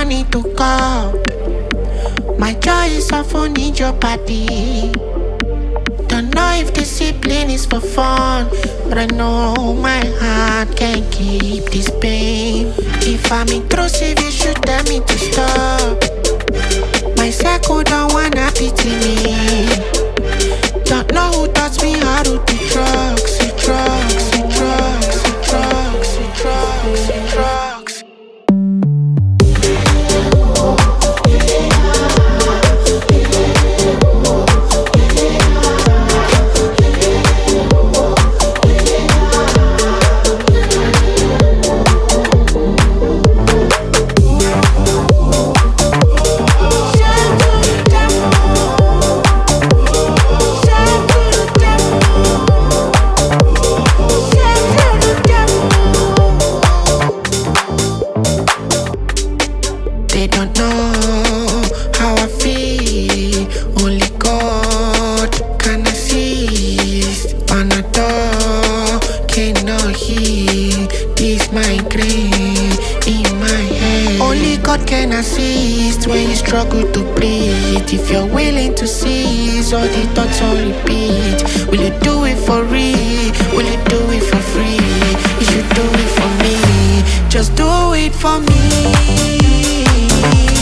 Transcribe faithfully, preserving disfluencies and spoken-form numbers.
money to call. My choice often need your body. Don't know if discipline is for fun, but I know my heart can't keep this pain. If I'm intrusive, you should tell me to stop. My circle don't wanna pity me. Don't know who taught me how to do drugs, do drugs, do drugs, do drugs, do drugs, do drugs. They don't know how I feel. Only God can assist. Panadol cannot heal this migraine in my head. Only God can assist when you struggle to breathe. If you're willing to cease all the thoughts on repeat, will you do it for real? Will you do it for free? You should do it for me. Just do it for me.